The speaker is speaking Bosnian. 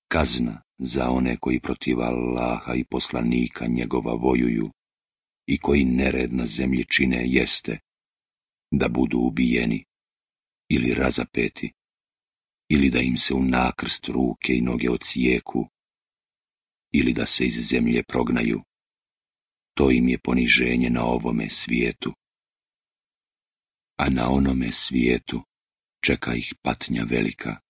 kazna za one koji protiv Allaha i poslanika njegova vojuju i koji nered na zemlji čine jeste da budu ubijeni ili razapeti ili da im se u nakrst ruke i noge odsjeku ili da se iz zemlje prognaju. To im je poniženje na ovome svijetu, a na onome svijetu čeka ih patnja velika.